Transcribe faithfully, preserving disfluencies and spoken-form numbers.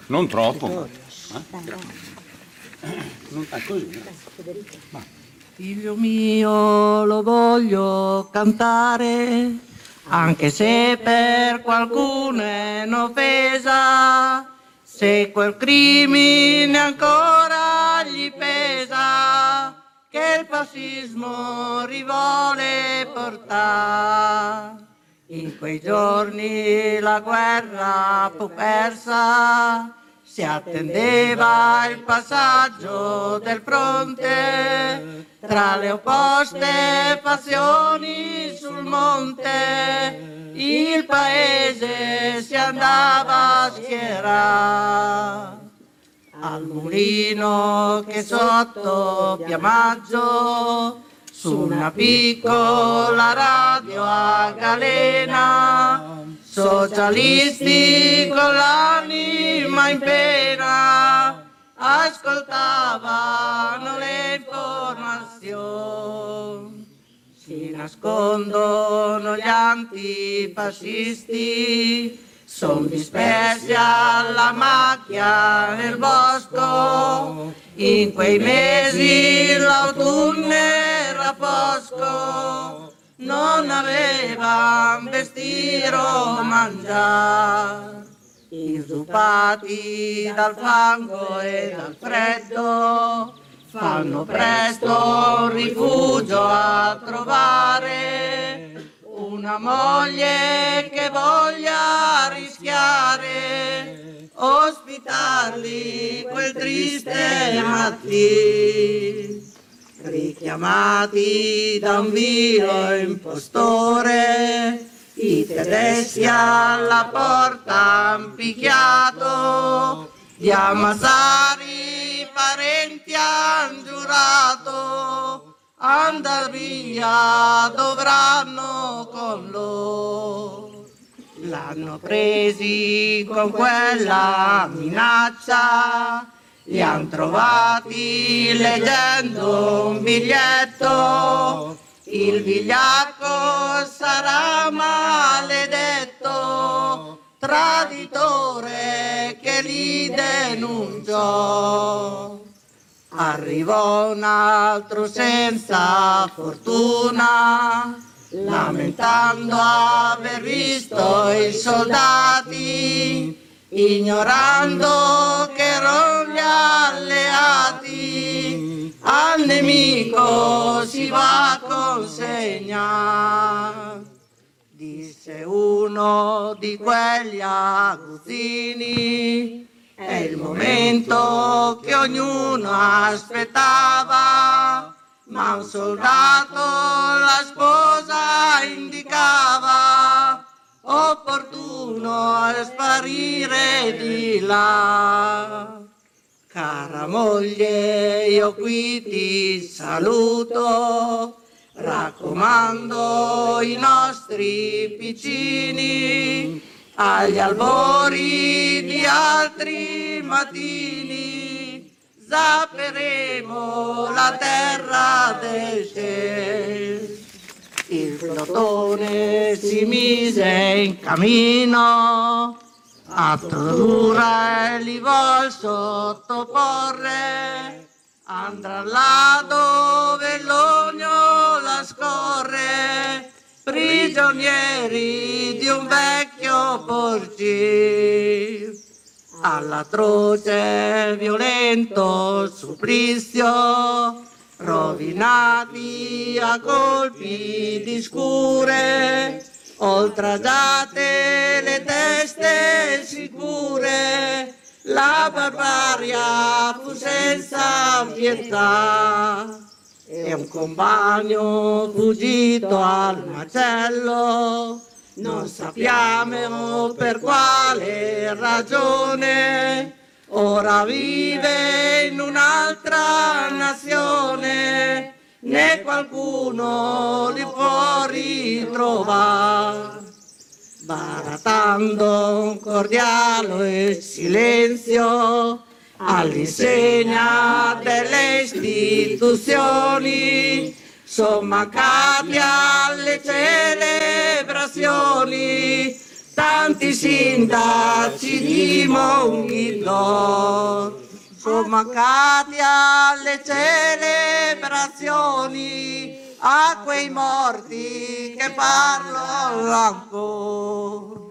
Non troppo, ma... Eh? Non è così. Ma... Figlio mio, lo voglio cantare, anche se per qualcuno è un'offesa, se quel crimine ancora gli pesa, che il fascismo rivuole portare. In quei giorni la guerra fu persa, si attendeva il passaggio del fronte, tra le opposte fazioni sul monte, il paese si andava a schierare. Al mulino che sotto Piamaggio, su una piccola radio a galena, socialisti con l'anima in pena ascoltavano le informazioni. Si nascondono gli antifascisti, son dispersi alla macchia nel bosco. In quei mesi l'autunno era fosco, non avevan vestito mangiare. Inzuppati dal fango e dal freddo, fanno presto un rifugio a trovare, una moglie che voglia rischiare, ospitarli quel triste mattino. Richiamati da un vilo impostore, i tedeschi alla porta han picchiato, di ammazzare i parenti han giurato, andar via dovranno con loro. L'hanno presi con quella minaccia, li han trovati leggendo un biglietto, il vigliacco sarà maledetto, traditore che li denunciò. Arrivò un altro senza fortuna, lamentando aver visto i soldati, ignorando che erano gli alleati, al nemico si va a consegnare. Disse uno di quegli aguzzini, è il momento che ognuno aspettava, ma un soldato la sposa indicava, opportuno sparire di là. Cara moglie, io qui ti saluto, raccomando i nostri piccini, agli albori di altri mattini, zapperemo la terra del cielo. Il flottone si mise in cammino, a Tordura li vuol sottoporre, andrà là dove l'ogno la scorre, prigionieri di un vecchio porcino. All'atroce violento supplizio, rovinati a colpi di scure, oltraggiate le teste sicure, la barbaria fu senza pietà. E un compagno fuggito al macello, non sappiamo per quale ragione, ora vive in un'altra nazione, né qualcuno li può ritrovare. Baratando un cordiale silenzio, all'insegna delle istituzioni, sono mancati alle celebrazioni tanti sindaci di Monghidò sono mancati alle celebrazioni, a quei morti che parlano ancora.